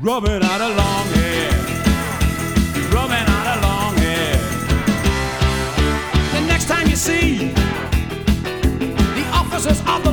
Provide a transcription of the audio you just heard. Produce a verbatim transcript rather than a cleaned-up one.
rubbing out a long hair. You're rubbing out a long hair. The next time you see the officers of the